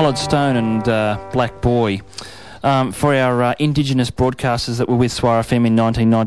Solid Stone and Black Boy for our Indigenous broadcasters that were with SWAR FM in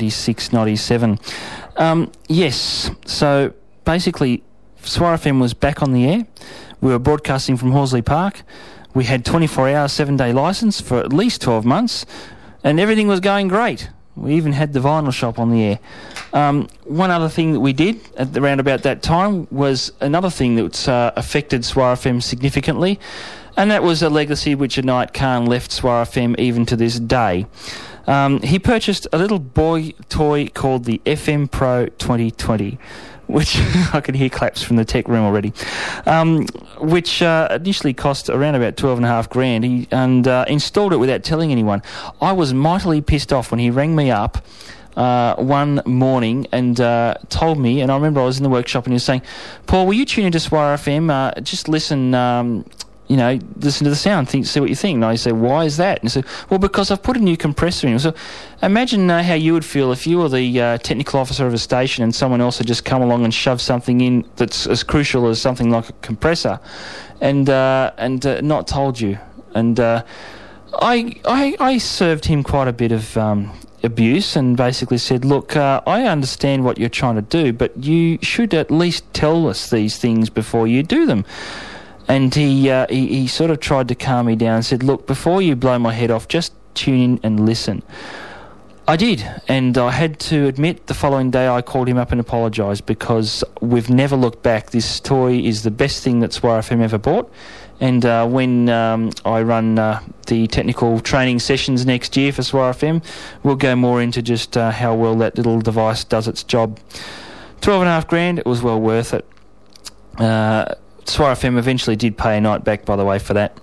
1996-97. Yes, so basically SWAR FM was back on the air. We were broadcasting from Horsley Park. We had 24-hour, 7-day licence for at least 12 months, and everything was going great. We even had the vinyl shop on the air. One other thing that we did at around about that time was another thing that affected SWAR FM significantly, and that was a legacy which Inayat Khan left SWAR FM even to this day. He purchased a little boy toy called the FM Pro 2020, which I can hear claps from the tech room already, which initially cost around about $12,500. And installed it without telling anyone. I was mightily pissed off when he rang me up one morning and told me, and I remember I was in the workshop and he was saying, "Paul, will you tune into SWAR FM? Just listen, listen to the sound, see what you think." And I said, "Why is that?" And he said, "Well, because I've put a new compressor in." So imagine how you would feel if you were the technical officer of a station and someone else had just come along and shoved something in that's as crucial as something like a compressor and not told you. And I served him quite a bit of abuse and basically said, "Look, I understand what you're trying to do, but you should at least tell us these things before you do them." And he sort of tried to calm me down and said, "Look, before you blow my head off, just tune in and listen." I did, and I had to admit the following day I called him up and apologised because we've never looked back. This toy is the best thing that SWAR FM ever bought, and when I run the technical training sessions next year for SWAR FM, we'll go more into just how well that little device does its job. $12,500, it was well worth it. SWAR FM eventually did pay Inayat back, by the way, for that.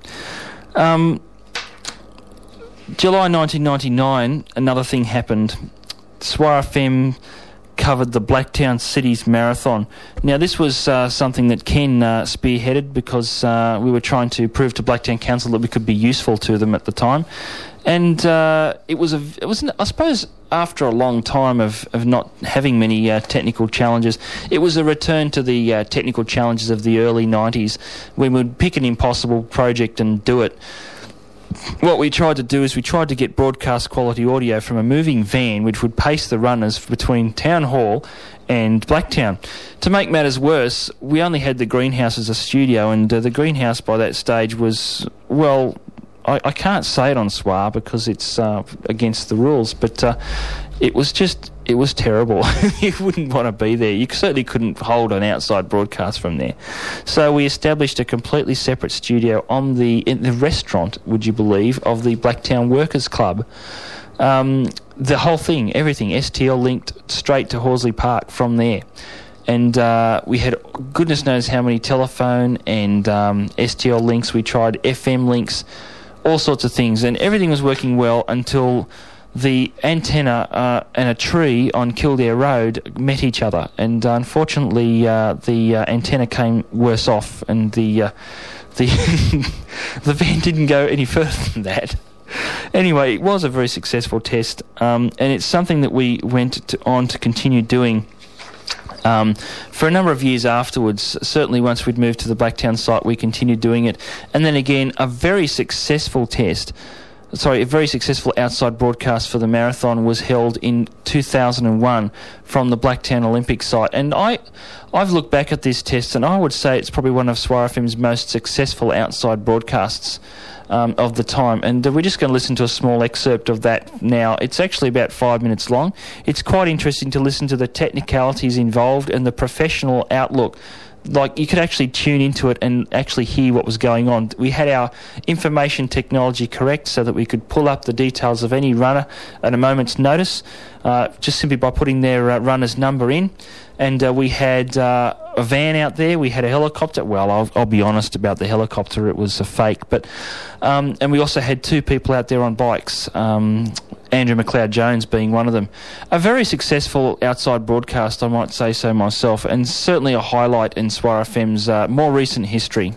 July 1999, another thing happened. SWAR FM covered the Blacktown Cities Marathon. Now, this was something that Ken spearheaded because we were trying to prove to Blacktown Council that we could be useful to them at the time. And it was I suppose after a long time of not having many technical challenges, it was a return to the technical challenges of the early 90s when we'd pick an impossible project and do it. What we tried to do is we tried to get broadcast quality audio from a moving van which would pace the runners between Town Hall and Blacktown. To make matters worse, we only had the greenhouse as a studio, and the greenhouse by that stage was, well, I can't say it on SWAR because it's against the rules, but it was terrible. You wouldn't want to be there. You certainly couldn't hold an outside broadcast from there. So we established a completely separate studio in the restaurant, would you believe, of the Blacktown Workers Club. The whole thing, everything, STL linked straight to Horsley Park from there. And we had goodness knows how many telephone and STL links. We tried FM links, all sorts of things, and everything was working well until the antenna and a tree on Kildare Road met each other, and unfortunately the antenna came worse off, and the the van didn't go any further than that. Anyway, it was a very successful test, and it's something that we went on to continue doing for a number of years afterwards. Certainly once we'd moved to the Blacktown site, we continued doing it. And then again, a very successful outside broadcast for the marathon was held in 2001 from the Blacktown Olympic site. And I've looked back at this test, and I would say it's probably one of SWAR FM's most successful outside broadcasts of the time. And we're just going to listen to a small excerpt of that now. It's actually about 5 minutes long. It's quite interesting to listen to the technicalities involved and the professional outlook. Like, you could actually tune into it and actually hear what was going on. We had our information technology correct so that we could pull up the details of any runner at a moment's notice, just simply by putting their runner's number in. And we had a van out there. We had a helicopter. Well, I'll be honest about the helicopter. It was a fake. But and we also had two people out there on bikes, Andrew McLeod-Jones being one of them. A very successful outside broadcast, I might say so myself, and certainly a highlight in SWAR FM's more recent history.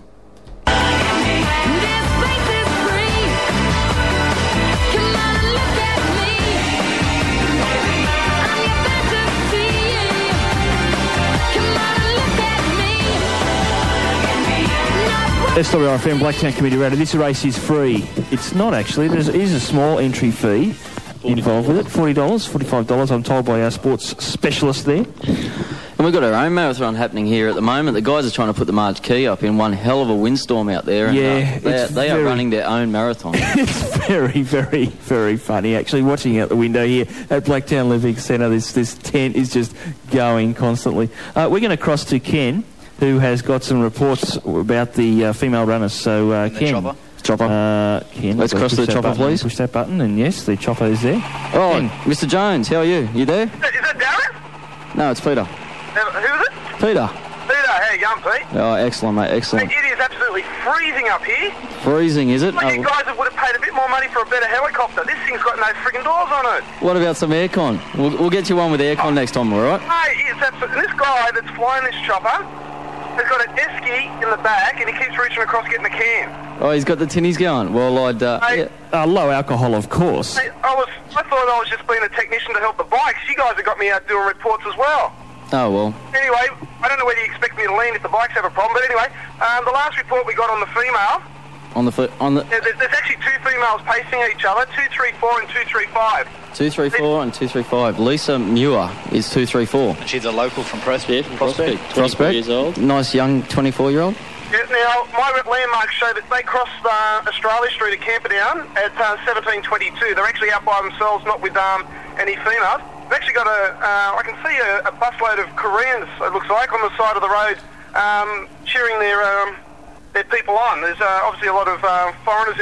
Not SWRFM Blacktown Community Radio. This race is free. It's not actually. There is a small entry fee involved with it. $40, $45, I'm told by our sports specialist there. And we've got our own marathon happening here at the moment. The guys are trying to put the marquee up in one hell of a windstorm out there. And, they are running their own marathon. It's very, very, very funny, actually, watching out the window here at Blacktown Living Centre. This tent is just going constantly. We're going to cross to Ken, who has got some reports about the female runners. So, Ken. Chopper. Ken, let's cross the chopper, please. Push that button, and yes, the chopper is there. Oh, Ken. Mr. Jones, how are you? You there? Is that Darren? No, it's Peter. Who is it? Peter. Peter, how you going, Pete? Oh, excellent, mate, excellent. It is absolutely freezing up here. Freezing, is it? Look, you guys would have paid a bit more money for a better helicopter. This thing's got no friggin' doors on it. What about some aircon? We'll get you one with aircon next time, all right? Hey, it's absolutely... This guy that's flying this chopper has got an esky in the back and he keeps reaching across getting the can. Oh, he's got the tinnies going. Well, I'd... low alcohol, of course. Hey, I thought I was just being a technician to help the bikes. You guys have got me out doing reports as well. Oh, well. Anyway, I don't know whether you expect me to lean if the bikes have a problem, but anyway, the last report we got on the female... There's actually two females pacing each other, 234 and 235. 234 and 235. Lisa Muir is 234. And she's a local from Prospect. Prospect. 24 years old. Nice young 24-year-old. Yeah, now, my landmarks show that they crossed Australia Street at Camperdown at 17:22. They're actually out by themselves, not with any females. They've actually got I can see a busload of Koreans, it looks like, on the side of the road cheering their people on. There's obviously a lot of foreigners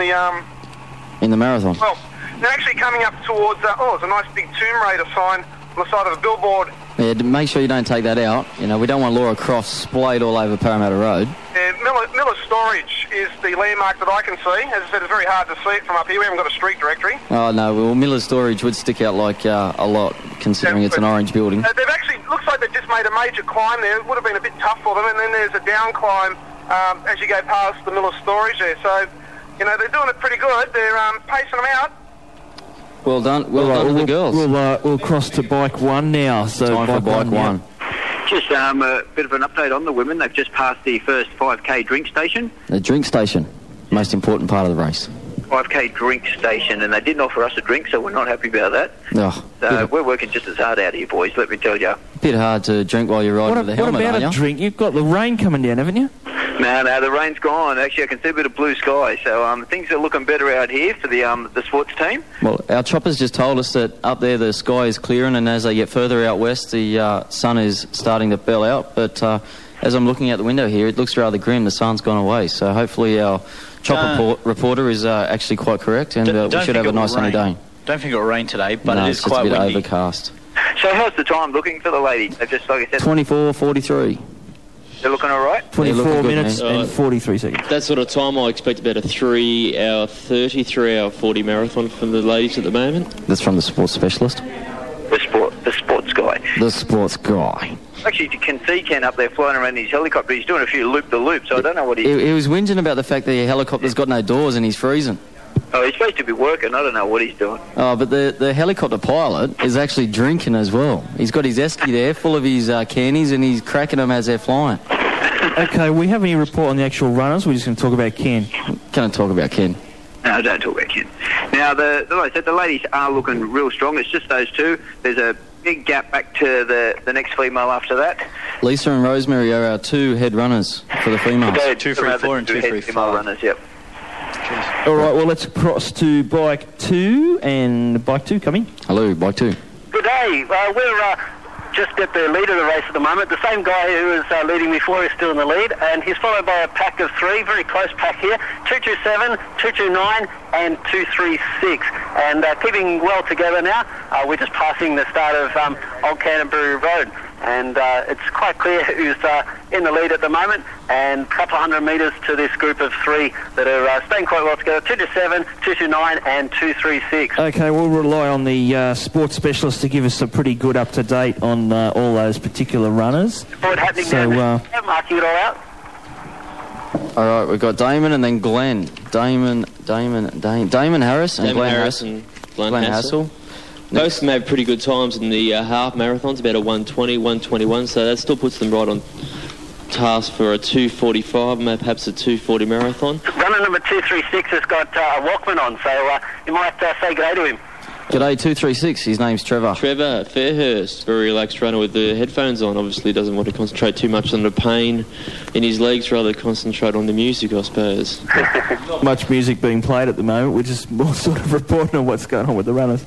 in the marathon. Well, they're actually coming up towards, there's a nice big Tomb Raider sign on the side of a billboard. Yeah, make sure you don't take that out. You know, we don't want Laura Croft splayed all over Parramatta Road. Yeah, Miller Storage is the landmark that I can see. As I said, it's very hard to see it from up here. We haven't got a street directory. Oh, no, well, Miller Storage would stick out like a lot, considering it's an orange building. They've actually, looks like they've just made a major climb there. It would have been a bit tough for them, and then there's a down climb as you go past the Miller Storage there. So, you know, they're doing it pretty good. They're pacing them out. Well done. Well done to the girls. We'll cross to bike one now. So time for bike one. Just a bit of an update on the women. They've just passed the first 5K drink station. The drink station, most important part of the race. 5K drink station, and they didn't offer us a drink, so we're not happy about that. Oh, so we're working just as hard out here, boys, let me tell you. Bit hard to drink while you're riding with the helmet, What about a drink? You've got the rain coming down, haven't you? No, the rain's gone. Actually, I can see a bit of blue sky, so things are looking better out here for the sports team. Well, our choppers just told us that up there the sky is clearing, and as they get further out west, the sun is starting to bell out. But as I'm looking out the window here, it looks rather grim. The sun's gone away, so hopefully our chopper reporter is actually quite correct, and we should have a nice sunny day. Don't think it will rain today, but no, it is quite windy. It's a bit overcast. So how's the time looking for the ladies? They've just, like I said... 24:43. They're looking all right? 24 minutes and 43 seconds. That sort of time, I expect about a 3-hour 30, 3-hour 40 marathon from the ladies at the moment. That's from the sports specialist? The sports guy. The sports guy. Actually, you can see Ken up there flying around in his helicopter. He's doing a few loop-the-loops, so I don't know what he was whinging about the fact that your helicopter's got no doors and he's freezing. Oh, he's supposed to be working. I don't know what he's doing. Oh, but the helicopter pilot is actually drinking as well. He's got his esky there full of his cannies and he's cracking them as they're flying. Okay, we have any report on the actual runners? We're just going to talk about Ken. Can I talk about Ken? No, don't talk about Ken. Now, like I said, the ladies are looking real strong. It's just those two. There's a big gap back to the next female after that. Lisa and Rosemary are our two head runners for the females. 234 and 235. Female runners, yep. All right, well, let's cross to bike 2, and bike 2 coming. Hello, bike 2. Good day. We're just at the lead of the race at the moment. The same guy who was leading before is still in the lead, and he's followed by a pack of 3, very close pack here, 227, 229 and 236. And keeping well together now, we're just passing the start of Old Canterbury Road. And it's quite clear who's in the lead at the moment, and a couple of 100 metres to this group of 3 that are staying quite well together, 227, 229 and 236. Okay, we'll rely on the sports specialist to give us a pretty good up-to-date on all those particular runners. What's happening now? Marking it all out. All right, we've got Damon and then Glenn. Damon Harris and Glenn Hassel. Glenn Hassel. Both of them have pretty good times in the half marathons, about a 120, 121, so that still puts them right on task for a 2:45, perhaps a 2:40 marathon. Runner number 236 has got a Walkman on, so you might say good day to him. G'day, 236. His name's Trevor. Trevor Fairhurst, very relaxed runner with the headphones on. Obviously doesn't want to concentrate too much on the pain in his legs, rather concentrate on the music, I suppose. Not much music being played at the moment. We're just more sort of reporting on what's going on with the runners.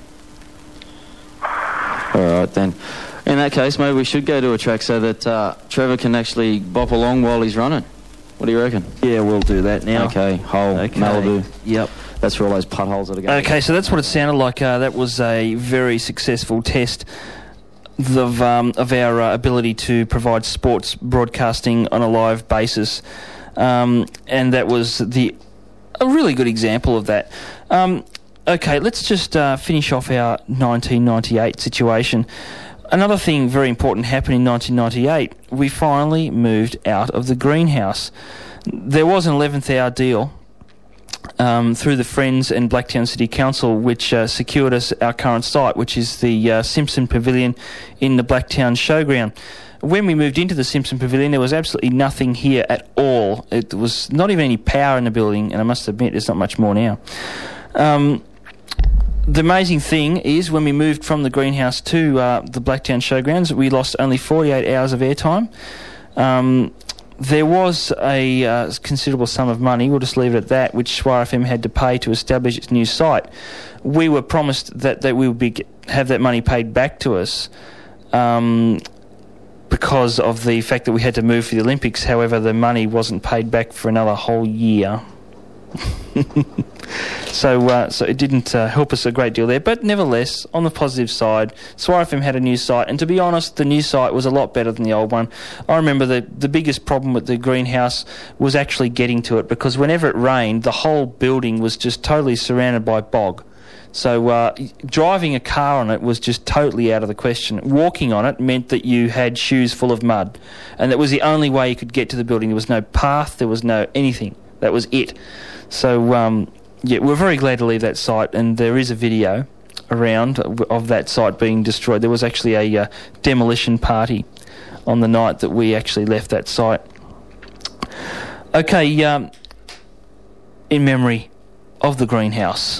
All right, then. In that case, maybe we should go to a track so that Trevor can actually bop along while he's running. What do you reckon? Yeah, we'll do that now. Okay, Hole, Malibu. Yep. That's for all those potholes that are going. Okay, so that's what it sounded like. That was a very successful test of our ability to provide sports broadcasting on a live basis, and that was a really good example of that. Okay, let's just finish off our 1998 situation. Another thing very important happened in 1998. We finally moved out of the greenhouse. There was an 11th hour deal through the Friends and Blacktown City Council, which secured us our current site, which is the Simpson Pavilion in the Blacktown Showground. When we moved into the Simpson Pavilion, there was absolutely nothing here at all. It was not even any power in the building, and I must admit there's not much more now. The amazing thing is when we moved from the greenhouse to the Blacktown Showgrounds, we lost only 48 hours of airtime. There was a considerable sum of money, we'll just leave it at that, which Swire FM had to pay to establish its new site. We were promised that we would have that money paid back to us because of the fact that we had to move for the Olympics. However, the money wasn't paid back for another whole year. So it didn't help us a great deal there. But nevertheless, on the positive side, Swire FM had a new site, and to be honest, the new site was a lot better than the old one. I remember the biggest problem with the greenhouse was actually getting to it, because whenever it rained, the whole building was just totally surrounded by bog. So driving a car on it was just totally out of the question. Walking on it meant that you had shoes full of mud, and that was the only way you could get to the building. There was no path, there was no anything. That was it. So, yeah, we're very glad to leave that site, and there is a video around of that site being destroyed. There was actually a demolition party on the night that we actually left that site. Okay, in memory of the greenhouse.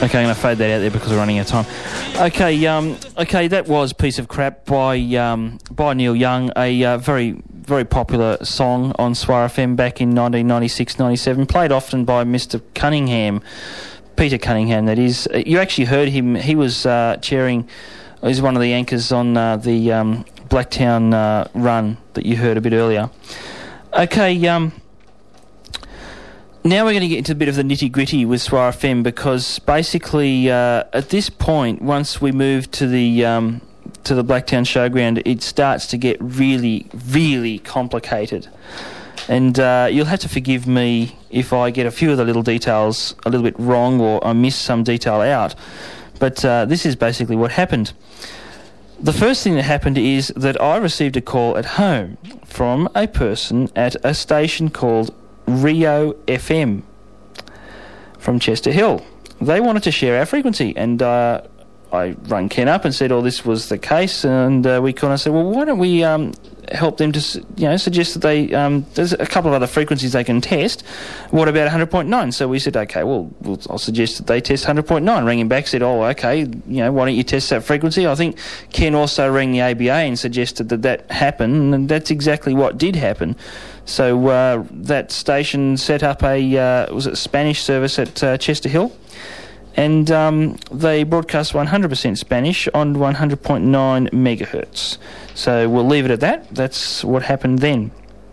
Okay, I'm going to fade that out there because we're running out of time. Okay, that was Piece of Crap by Neil Young, a very, very popular song on SWR FM back in 1996-97, played often by Mr. Cunningham, Peter Cunningham, that is. You actually heard him. He was chairing, he was one of the anchors on the Blacktown run that you heard a bit earlier. Okay, now we're going to get into a bit of the nitty-gritty with SWR FM, because basically at this point, once we move to the Blacktown Showground, it starts to get really, really complicated. And you'll have to forgive me if I get a few of the little details a little bit wrong or I miss some detail out. But this is basically what happened. The first thing that happened is that I received a call at home from a person at a station called Rio FM from Chester Hill. They wanted to share our frequency, and I rang Ken up and said, this was the case, and we kind of said, well, why don't we help them to, suggest that they, there's a couple of other frequencies they can test. What about 100.9? So we said, okay, well, I'll suggest that they test 100.9. Rang him back, said, okay, why don't you test that frequency? I think Ken also rang the ABA and suggested that happened, and that's exactly what did happen. So that station set up a Spanish service at Chester Hill, and they broadcast 100% Spanish on 100.9 megahertz. So we'll leave it at that. That's what happened then.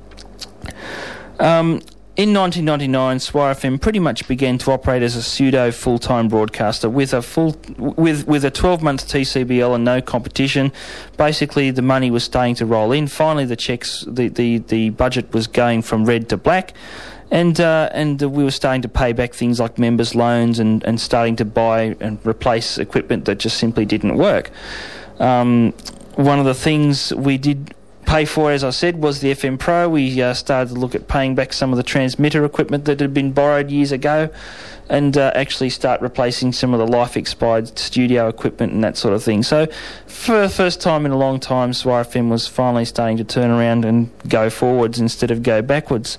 In 1999, SWR FM pretty much began to operate as a pseudo full-time broadcaster with a 12-month TCBL and no competition. Basically, the money was starting to roll in. Finally, the checks, the budget was going from red to black, and we were starting to pay back things like members' loans and starting to buy and replace equipment that just simply didn't work. One of the things we did pay for, as I said, was the FM Pro. We started to look at paying back some of the transmitter equipment that had been borrowed years ago, and actually start replacing some of the life-expired studio equipment and that sort of thing. So for the first time in a long time, SWR FM was finally starting to turn around and go forwards instead of go backwards.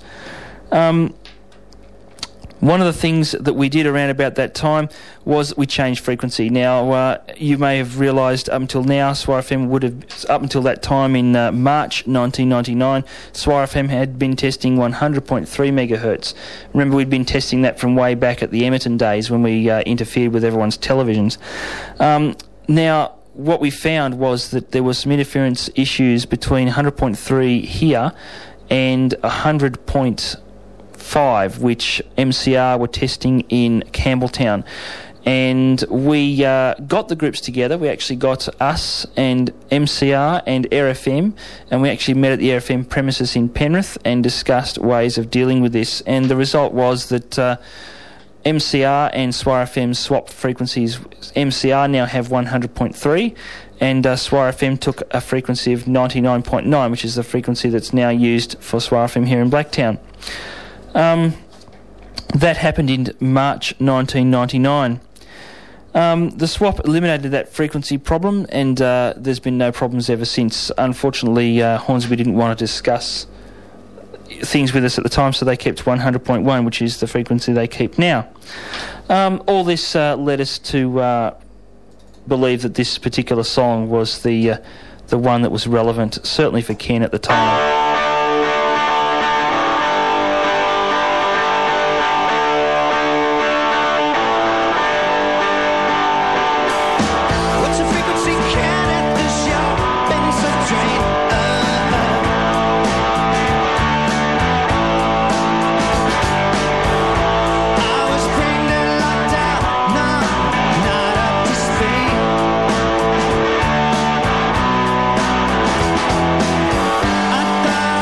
One of the things that we did around about that time was we changed frequency. Now, you may have realised up until now, SWR FM would have, up until that time in March 1999, SWR FM had been testing 100.3 megahertz. Remember, we'd been testing that from way back at the Emerton days when we interfered with everyone's televisions. Now, what we found was that there were some interference issues between 100.3 here and 100.5, which MCR were testing in Campbelltown. And we got the groups together. We actually got us and MCR and Air FM, and we actually met at the Air FM premises in Penrith and discussed ways of dealing with this. And the result was that MCR and SWR FM swapped frequencies. MCR now have 100.3, and SWR FM took a frequency of 99.9, which is the frequency that's now used for SWR FM here in Blacktown. That happened in March 1999. The swap eliminated that frequency problem, and there's been no problems ever since. Unfortunately, Hornsby didn't want to discuss things with us at the time, so they kept 100.1, which is the frequency they keep now. All this led us to believe that this particular song was the one that was relevant, certainly for Ken at the time. I thought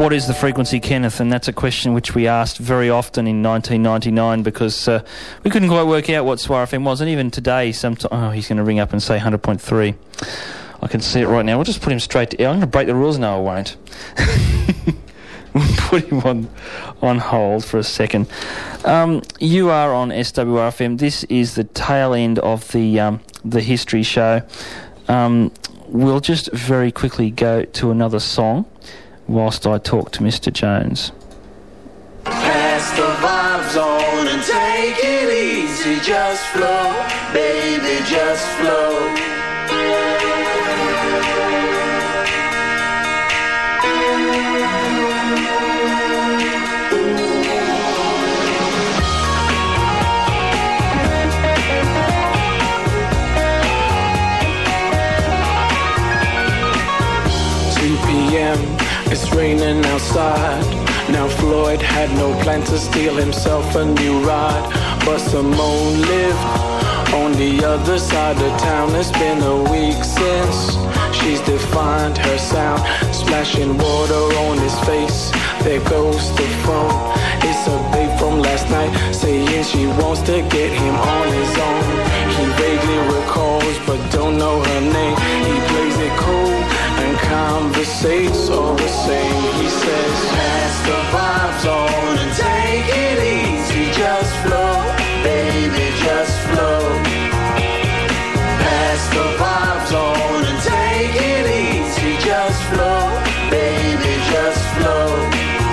What is the frequency, Kenneth? And that's a question which we asked very often in 1999 because we couldn't quite work out what SWR FM was. And even today, he's going to ring up and say 100.3. I can see it right now. We'll just put him straight to... I'm going to break the rules. No, I won't. We'll put him on hold for a second. You are on SWR FM. This is the tail end of the history show. We'll just very quickly go to another song whilst I talk to Mr. Jones. Pass the vibes on and take it easy. Just flow, baby, just flow. 2 p.m. It's raining outside. Now Floyd had no plan to steal himself a new ride, but Simone lived on the other side of town. It's been a week since she's defined her sound. Splashing water on his face, there goes the phone. It's a babe from last night saying she wants to get him on his own. He vaguely recalls but don't know her name. He plays it cool and conversates all the same. He says, pass the vibes on and take it easy. Just flow, baby, just flow. Pass the vibes on and take it easy. Just flow, baby, just flow.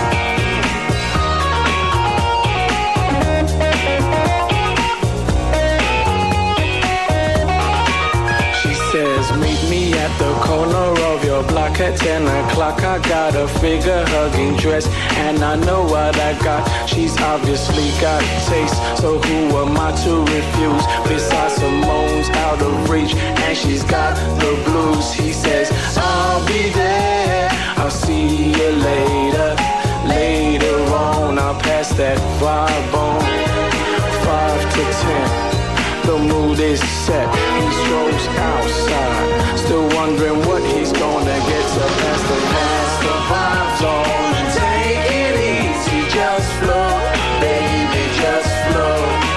Meet me at the corner of your block at 10 o'clock. I got a figure hugging dress and I know what I got. She's obviously got taste, so who am I to refuse? Besides, Simone's out of reach and she's got the blues. He says, I'll be there, I'll see you later. Later on, I'll pass that vibe on. 5 to 10, the mood is set. He strolls outside, still wondering what he's gonna get to pass the vibes on and take it easy. Just flow, baby, just flow.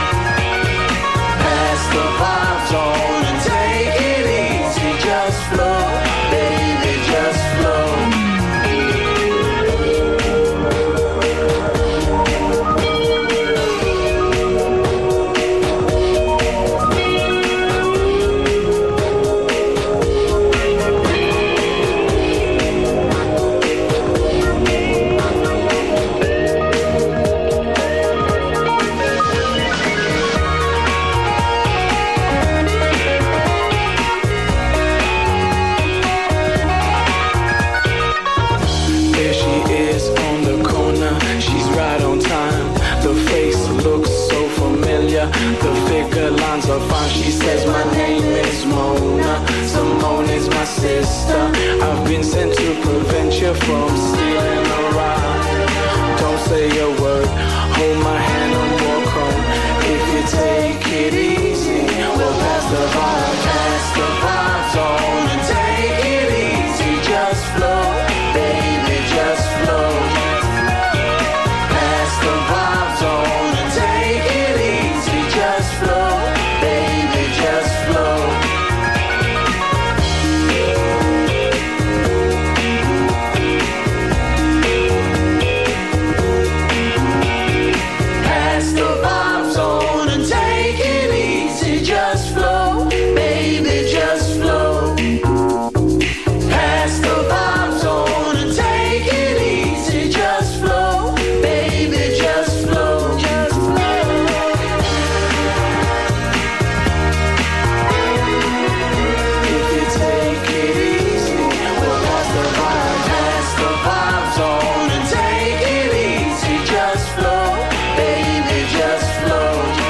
Pass the vibes on and take it easy. Just flow, baby, just flow. She says my name is Mona, Simone is my sister. I've been sent to prevent you from stealing a ride. Don't say a word, hold my hand and walk home. If you take it easy, we'll pass the vibes on and take it easy. Just flow, baby, just flow. Pass the vibes on and take it easy. Just flow, baby, just flow. Pass the vibes on and take it easy. Just flow, baby, just flow. Pass the vibes on and take it easy. Just flow, baby, just flow. Just flow. If you take it easy, we'll pass the vibes on and take it easy. Just flow, baby, just flow.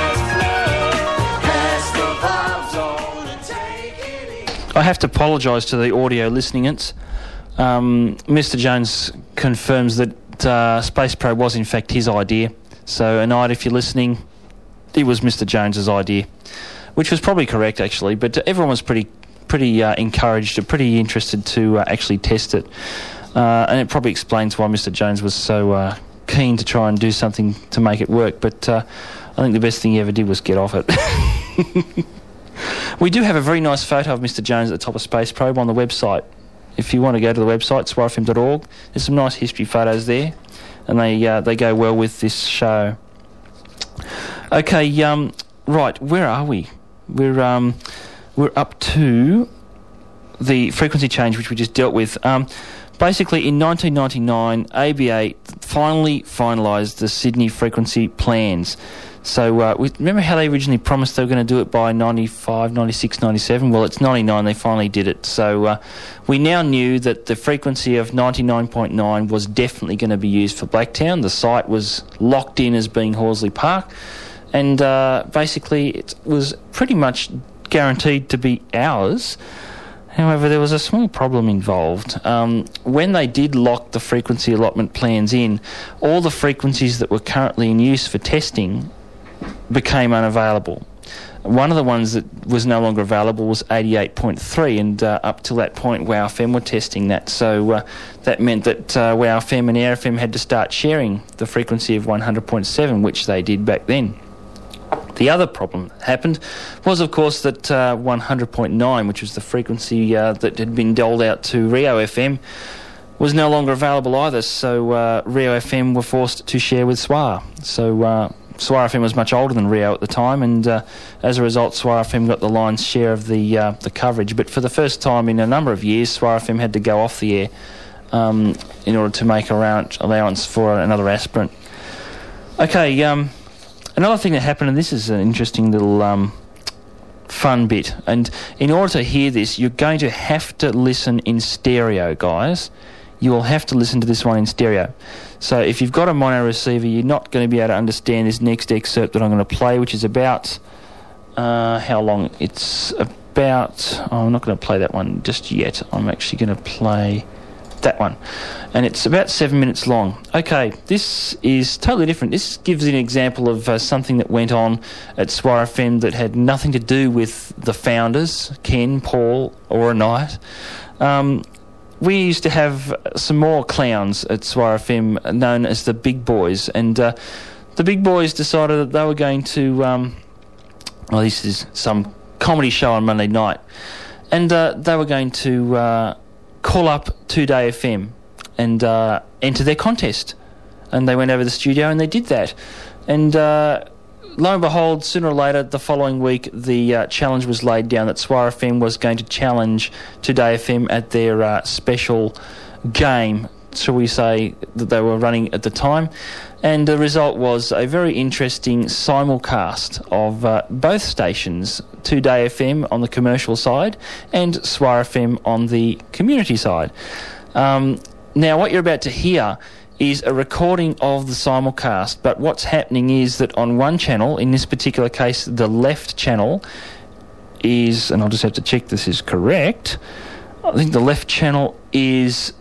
Pass the vibes on and take it easy. I have to apologise to the audio listenings. Mr. Jones confirms that Space Probe was in fact his idea. So, Anite, if you're listening, it was Mr. Jones's idea, which was probably correct actually. But everyone was pretty encouraged, pretty interested to actually test it. And it probably explains why Mr. Jones was so keen to try and do something to make it work, but I think the best thing he ever did was get off it. We do have a very nice photo of Mr. Jones at the top of Space Probe on the website. If you want to go to the website, swarfm.org, there's some nice history photos there, and they go well with this show. Okay, right, where are we? We're up to the frequency change, which we just dealt with. Basically, in 1999, ABA finally finalised the Sydney frequency plans. So, remember how they originally promised they were going to do it by 95, 96, 97? Well, it's 99, they finally did it. So, we now knew that the frequency of 99.9 was definitely going to be used for Blacktown. The site was locked in as being Horsley Park. And basically, it was pretty much guaranteed to be ours. However, there was a small problem involved. When they did lock the frequency allotment plans in, all the frequencies that were currently in use for testing became unavailable. One of the ones that was no longer available was 88.3, and up till that point, WOW FM were testing that. So that meant that WOW FM and Air FM had to start sharing the frequency of 100.7, which they did back then. The other problem that happened was, of course, that 100.9, which was the frequency that had been doled out to Rio FM, was no longer available either. So Rio FM were forced to share with SWR. So SWR FM was much older than Rio at the time, and as a result, SWR FM got the lion's share of the coverage. But for the first time in a number of years, SWR FM had to go off the air in order to make allowance for another aspirant. Okay, another thing that happened, and this is an interesting little fun bit, and in order to hear this, you're going to have to listen in stereo, guys. You will have to listen to this one in stereo. So if you've got a mono receiver, you're not going to be able to understand this next excerpt that I'm going to play, which is about, how long? It's about, I'm not going to play that one just yet. I'm actually going to play that one, and it's about 7 minutes long. Okay, this is totally different. This gives an example of something that went on at SWR FM that had nothing to do with the founders, Ken, Paul, or a night. We used to have some more clowns at SWR FM known as the Big Boys, and the Big Boys decided that they were going to this is some comedy show on Monday night, and they were going to call up 2Day FM and enter their contest. And they went over to the studio and they did that. And lo and behold, sooner or later, the following week, the challenge was laid down that SWR FM was going to challenge 2Day FM at their special game, shall we say, that they were running at the time. And the result was a very interesting simulcast of both stations, 2Day FM on the commercial side and SWR FM on the community side. Now, what you're about to hear is a recording of the simulcast, but what's happening is that on one channel, in this particular case, the left channel is, and I'll just have to check this is correct, I think the left channel is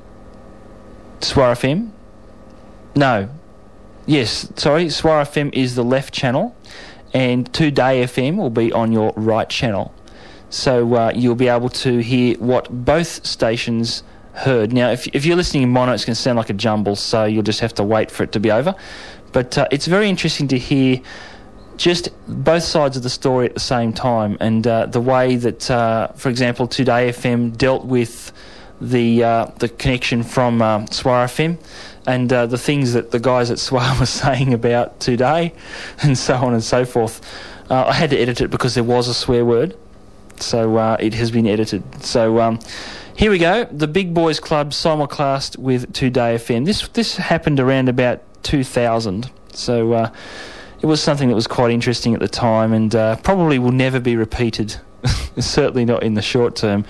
SWR FM. No. Yes, sorry, SWR FM is the left channel, and 2Day FM will be on your right channel. So you'll be able to hear what both stations heard. Now, if you're listening in mono, it's going to sound like a jumble, so you'll just have to wait for it to be over. But it's very interesting to hear just both sides of the story at the same time, and the way that, for example, 2Day FM dealt with the connection from SWR FM, and the things that the guys at SWR were saying about 2Day, and so on and so forth. I had to edit it because there was a swear word, so it has been edited. So here we go, the Big Boys Club simulcast with 2Day FM. This happened around about 2000, so it was something that was quite interesting at the time, and probably will never be repeated, certainly not in the short term,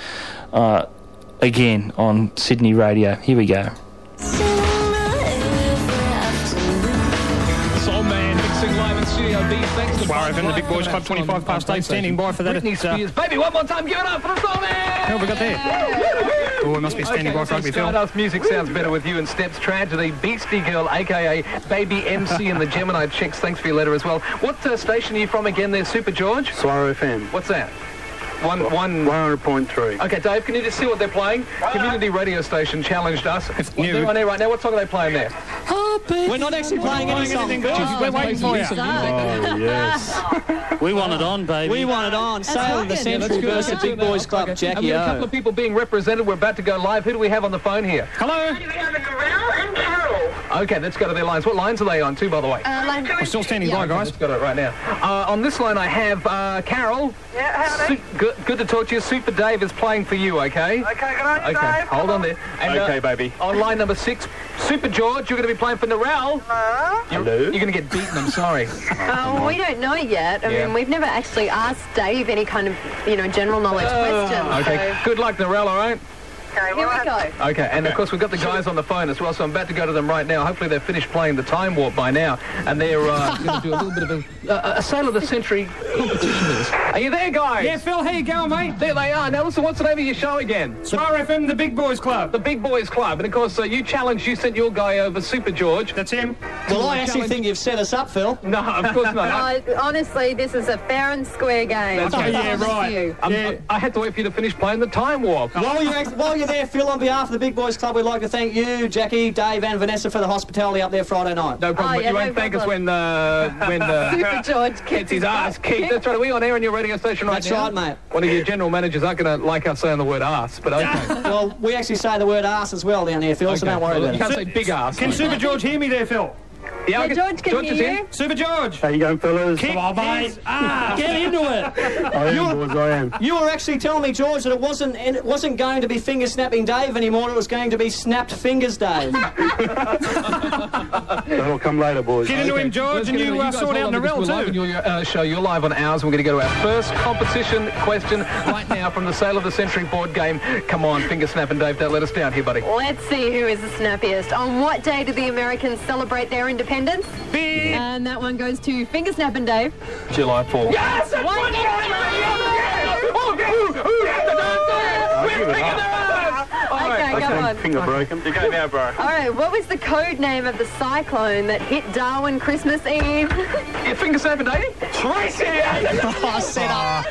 again on Sydney radio. Here we go. SWR FM, the Big Boys Club, 25 past 8, standing by for that. Britney Spears, baby, one more time, give it up for the Soul Man! Who have we got there? Oh, we must be standing by for rugby, Phil. Stardust music sounds better with you and Steps Tragedy. Beastie Girl, a.k.a. Baby MC and the Gemini Chicks. Thanks for your letter as well. What station are you from again there, Super George? SWR FM. What's that? 100.3. Okay, Dave, can you just see what they're playing? Community radio station challenged us. They're on air right now. What song are they playing there? We're not actually playing any song. We're waiting for you. Oh, yes. We want it on, baby. We want it on. Sail of the Century versus Big Boys Club, And Jackie we have a O. couple of people being represented. We're about to go live. Who do we have on the phone here? Hello. Okay, let's go to their lines. What lines are they on, too, by the way? We're still standing by, guys. Let's go to it right now. On this line, I have Carol. Yeah, howdy. Good to talk to you. Super Dave is playing for you, okay? Okay, good on you, Okay, Dave. hold on there. And, Okay, baby. On line number 6, Super George, you're going to be playing for Narelle. Hello. You're going to get beaten, I'm sorry. We don't know yet. I Yeah. mean, we've never actually asked Dave any kind of, general knowledge questions. Okay, good luck, Narelle, all right? Okay, Here we go. Okay, and of course we've got the guys on the phone as well, so I'm about to go to them right now. Hopefully they've finished playing the Time Warp by now, and they're going to do a little bit of a Sail of the Century competition with us. Are you there, guys? Yeah, Phil, how you going, mate? There they are. Now listen, what's the name of your show again? Star FM, the Big Boys Club. The Big Boys Club. And of course, you sent your guy over, Super George. That's him. Well, I actually think you've set us up, Phil. No, of course not. Honestly, this is a fair and square game. That's right. Yeah, right. You. I had to wait for you to finish playing the Time Warp. While you're there, Phil, on behalf of the Big Boys Club, we'd like to thank you, Jackie, Dave and Vanessa for the hospitality up there Friday night. No problem, but you won't thank us when Super George gets his ass kicked. That's right. Are we on air on your radio station right That's now? right, mate. One of your general managers aren't going to like us saying the word ass, but okay. Well, we actually say the word arse as well down here, Phil, so don't worry Well, about you it. can't say big ass. Can Super George hear me there, Phil? Yeah, George can is hear in. you. Super George. How you going, fellas? Come on, mate. Get into it. I am, boys, I am. You were actually telling me, George, that it wasn't going to be finger snapping Dave anymore. It was going to be snapped fingers Dave. That'll come later, boys. Get into him, George, and you sort out Narelle, We're live on too. your show. You're live on ours. We're going to go to our first competition question right now from the Sail of the Century board game. Come on, finger snapping Dave. Don't let us down here, buddy. Let's see who is the snappiest. On what day do the Americans celebrate their independence? And that one goes to Finger Snapping Dave. July 4th. Yes! That's One Okay, go on. Finger broken. You go now, bro. All right, what was the code name of the cyclone that hit Darwin Christmas Eve? Your finger snapping Dave? Tracy! Oh, set up.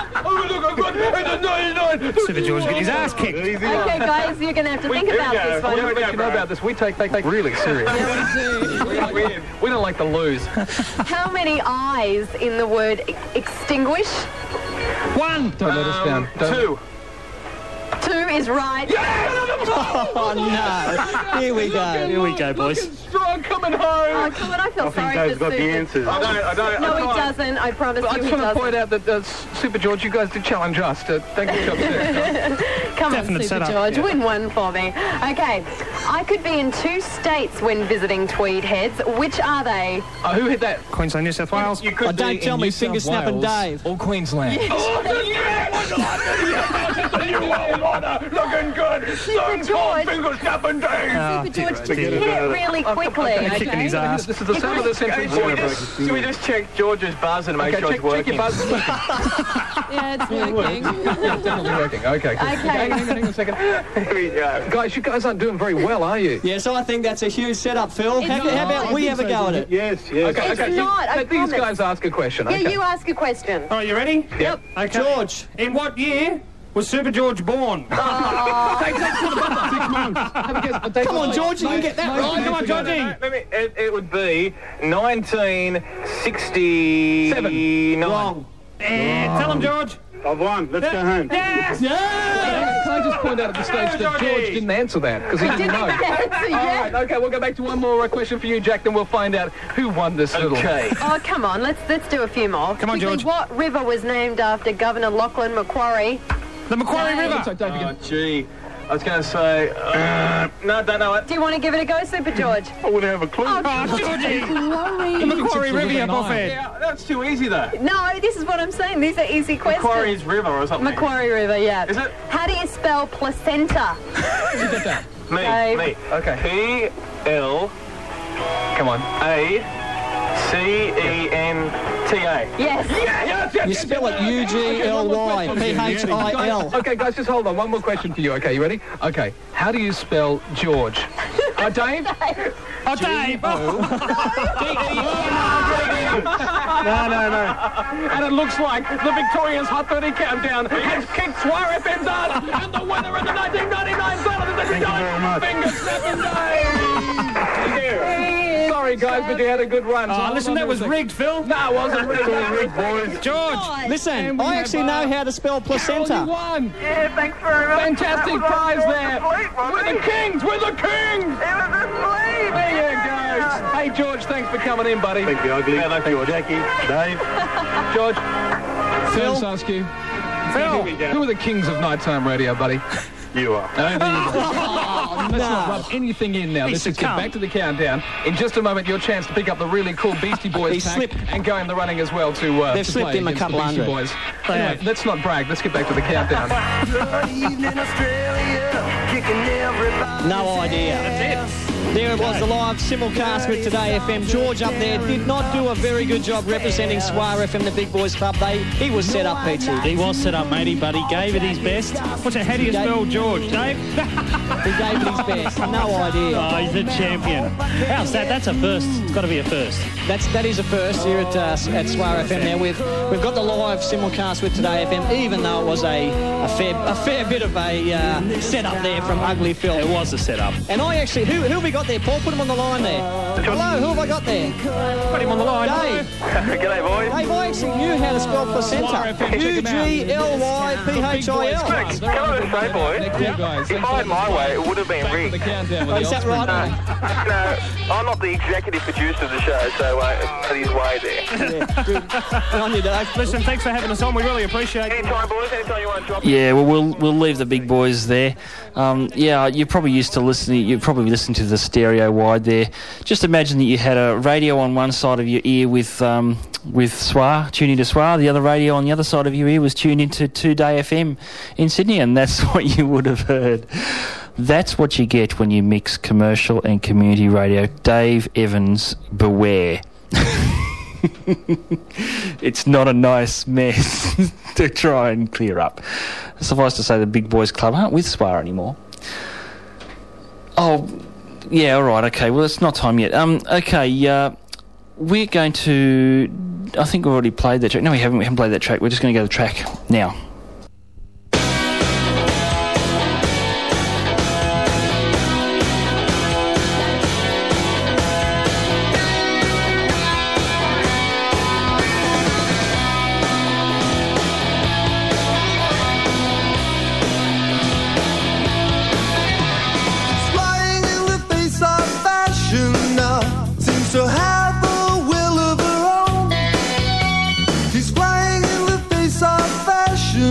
Super George get his ass kicked. Okay, guys, you're going to have to think about this We one. don't let you know about this. We take really serious. We don't like to lose. How many eyes in the word extinguish? One. Don't let us down. Two. 2 is right. Oh, no. Here we go. Here we go, boys. Strong coming home. Oh, come on, I feel I think sorry Dave's for got the Super. answers. I don't. No, he doesn't. I promise I you just he want to point doesn't. out that Super George, you guys did challenge us to thank you, Come on, Definite Super setup. George, win one for me. Okay, I could be in 2 states when visiting Tweed Heads. Which are they? Who hit that? Queensland, New South Wales. You could Oh, don't be tell in me New finger South snapping Wales Dave. or Queensland. Looking good. Super George. Finger snapping Dave. Super George, hit it really quickly, Kicking okay? his ass. This is the sound of the century. Can we just check George's buzz and make Okay, sure it's check working? your buzz. Yeah, it's working. Definitely working. Okay. Cool. Okay. Hang on a second. Here we go. Guys, you guys aren't doing very well, are you? Yes, I think that's a huge setup, Phil. It's How about not. we have a go at it? Yes, yes. Okay, It's okay. not, I Let these promise. guys ask a question. Yeah, Okay. you ask a question. All right, you ready? Yep. Okay. George. In what year was Super George born? Have a guess. Come on, George, you can get that right. Come on, Georgie. It would be 1967. Wrong. Tell him, George. I've won. Let's go home. Yes! Can I just point out at the stage that George didn't answer that because he didn't know. Answer, yeah. All right, okay, we'll go back to one more question for you, Jack, then we'll find out who won this little... Okay. Oh, come on, let's do a few more. Come on, Quickly, George. what river was named after Governor Lachlan Macquarie? The Macquarie Dave. River. So, Dave, again. Gee, I was going to say... no, don't know it. Do you want to give it a go, Super George? I wouldn't have a clue. Oh, Georgie. Macquarie. The Macquarie River, you buffhead. Yeah, that's too easy, though. No, this is what I'm saying. These are easy questions. Macquarie's River or something. Macquarie River, yeah. Is it? How do you spell placenta? Me. Okay. P-L... Come on. A-C-E-N-T-A. Yes. You spell it U-G-L-Y, P-H-I-L. Okay, guys, just hold on. One more question for you. Okay, you ready? Okay. How do you spell George? Oh, Dave? Oh, Dave! No. And it looks like the Victoria's Hot 30 Countdown has kicked Swire FM's ass, and the winner of the 1999 Sun of the Thank you very much. Finger Snapping Day! Sorry, guys, but you had a good run. Oh, listen, that was rigged, Phil. No, it wasn't rigged. boys. George! Listen, I actually know how to spell placenta. You won. Yeah, thanks very much. Fantastic prize there. We're the Kings. We're the Kings. It was asleep. There you go. Hey, George, thanks for coming in, buddy. Thank you, Ugly. Thank you, Jackie. Dave. George. Phil. Phil Saskew. Phil! Who are the Kings of nighttime radio, buddy? You are. Let's not rub anything in now. Let's just get back to the countdown. In just a moment, your chance to pick up the really cool Beastie Boys pack and go in the running as well to They've to slipped play him a against couple the Beastie hundred. Boys. Anyway, let's not brag. Let's get back to the countdown. No idea. That's it. There it was, the live simulcast with Today FM. George up there did not do a very good job representing Swire FM, the Big Boys Club. He was set up, Peachy. He was set up, matey, but he gave it his best. What's that? How do you spell George, Dave? He gave it his best. No idea. Oh, he's a champion. How's that? That's a first. It's got to be a first. That is a first here at Swire FM. Now we've got the live simulcast with Today FM, even though it was a fair bit of a setup there from Ugly Phil. It was a setup. And I actually, who have we got there? Paul, put him on the line there. Hello, who have I got there? Put him on the line. Dave. G'day, boys. Dave, I actually knew how to spell placenta. UGLYPHIL. Can I just say, boys, if I had my way, it would have been rigged. Is that right? No, I'm not the executive producer of the show, so that is way there. Yeah, good on you, Dave. Listen, thanks for having us on. We really appreciate it. Anytime, boys, anytime you want to drop Yeah, well, we'll leave the big boys there. Yeah, you're probably used to listening. You probably listen to the stereo wide there. Just imagine that you had a radio on one side of your ear with Swire, tuning to Swire. The other radio on the other side of your ear was tuned into 2Day FM in Sydney, and that's what you would have heard. That's what you get when you mix commercial and community radio. Dave Evans, beware. It's not a nice mess to try and clear up. Suffice to say, the Big Boys Club aren't with Swire anymore. Oh, yeah, all right, okay. Well, it's not time yet. Okay, we're going to... I think we've already played that track. No, we haven't. We haven't played that track. We're just going to go to the track now. Fashion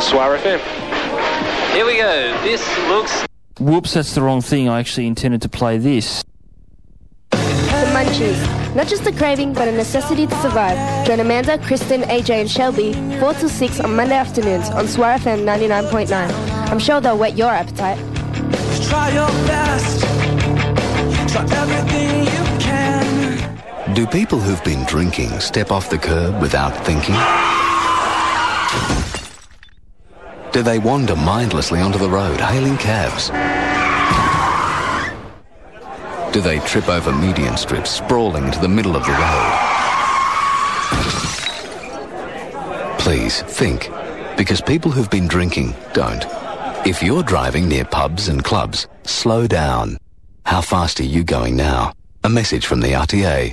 Swar FM. Here we go. This looks... Whoops, that's the wrong thing. I actually intended to play this. The Munchies. Not just a craving, but a necessity to survive. Join Amanda, Kristen, AJ and Shelby 4 till 6 on Monday afternoons on Swar FM 99.9. I'm sure they'll whet your appetite. Try your best. Try everything you can. Do people who've been drinking step off the curb without thinking? Do they wander mindlessly onto the road, hailing cabs? Do they trip over median strips, sprawling into the middle of the road? Please, think. Because people who've been drinking don't. If you're driving near pubs and clubs, slow down. How fast are you going now? A message from the RTA.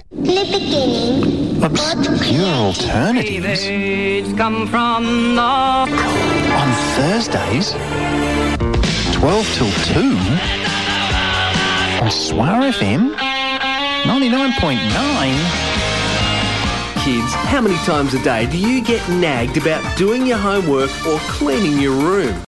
Obscure alternatives? Come from the... On Thursdays? 12 till 2? On Swar FM? 99.9? Kids, how many times a day do you get nagged about doing your homework or cleaning your room?